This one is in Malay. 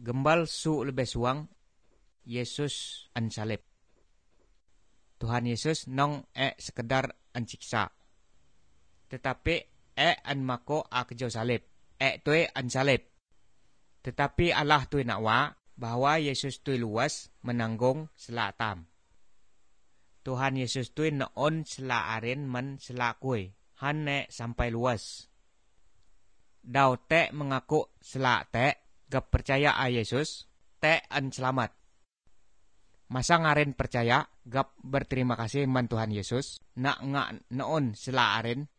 gembal su lebih suang Yesus ansalib. Tuhan Yesus nong sekedar ansiksa. Tetapi an mako kejo salib. Tue ansalib. Tetapi Allah tue nakwa bahwa Yesus tue luas menanggung selatam. Tuhan Yesus tue noon sela aren men sela kue. Han sampai luas. Dau mengaku sela gap percaya a Yesus, an selamat. Masa ngaren percaya, gap berterima kasih man Tuhan Yesus, noon sela aren